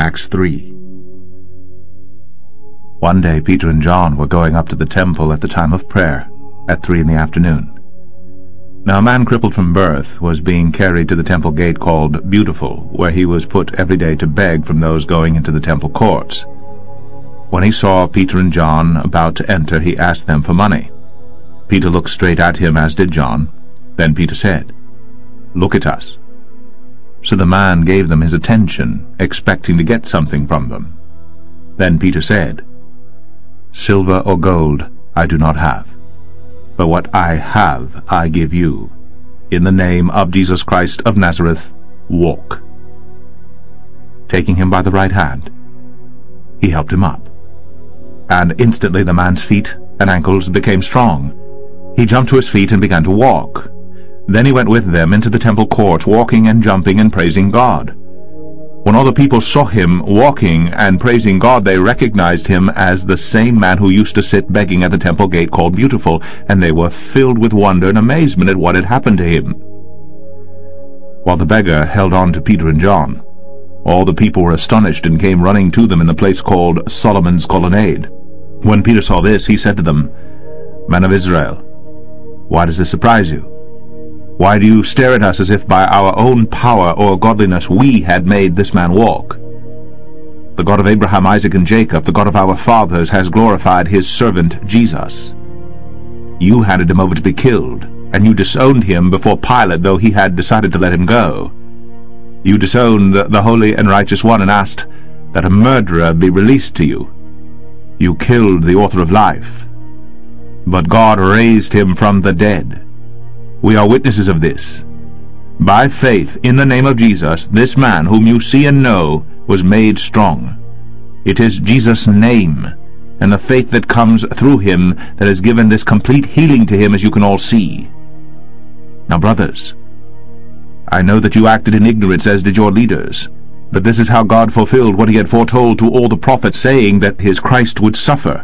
Acts 3. One day Peter and John were going up to the temple at the time of prayer, at 3 in the afternoon. Now a man crippled from birth was being carried to the temple gate called Beautiful, where he was put every day to beg from those going into the temple courts. When he saw Peter and John about to enter, he asked them for money. Peter looked straight at him, as did John. Then Peter said, "Look at us." So the man gave them his attention, expecting to get something from them. Then Peter said, "Silver or gold I do not have, but what I have I give you. In the name of Jesus Christ of Nazareth, walk." Taking him by the right hand, he helped him up. And instantly the man's feet and ankles became strong. He jumped to his feet and began to walk. Then he went with them into the temple court, walking and jumping and praising God. When all the people saw him walking and praising God, they recognized him as the same man who used to sit begging at the temple gate called Beautiful, and they were filled with wonder and amazement at what had happened to him. While the beggar held on to Peter and John, all the people were astonished and came running to them in the place called Solomon's Colonnade. When Peter saw this, he said to them, "Men of Israel, why does this surprise you? Why do you stare at us as if by our own power or godliness we had made this man walk? The God of Abraham, Isaac, and Jacob, the God of our fathers, has glorified his servant Jesus. You handed him over to be killed, and you disowned him before Pilate, though he had decided to let him go. You disowned the Holy and Righteous One and asked that a murderer be released to you. You killed the author of life, but God raised him from the dead. We are witnesses of this. By faith in the name of Jesus, this man whom you see and know was made strong. It is Jesus' name and the faith that comes through him that has given this complete healing to him, as you can all see. Now, brothers, I know that you acted in ignorance, as did your leaders, but this is how God fulfilled what he had foretold to all the prophets, saying that his Christ would suffer.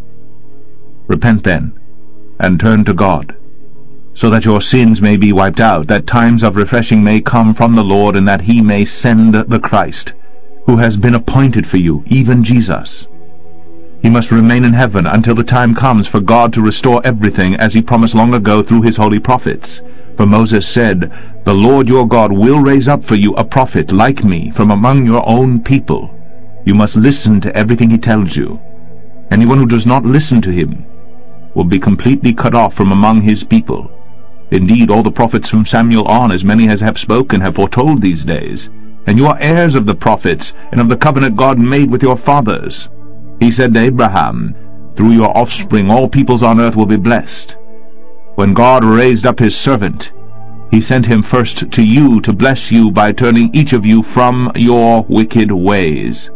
Repent then, and turn to God, so that your sins may be wiped out, that times of refreshing may come from the Lord, and that he may send the Christ, who has been appointed for you, even Jesus. He must remain in heaven until the time comes for God to restore everything, as he promised long ago through his holy prophets. For Moses said, "The Lord your God will raise up for you a prophet like me from among your own people. You must listen to everything he tells you. Anyone who does not listen to him will be completely cut off from among his people. Indeed, all the prophets from Samuel on, as many as have spoken, have foretold these days. And you are heirs of the prophets, and of the covenant God made with your fathers. He said to Abraham, 'Through your offspring all peoples on earth will be blessed.' When God raised up his servant, he sent him first to you to bless you by turning each of you from your wicked ways."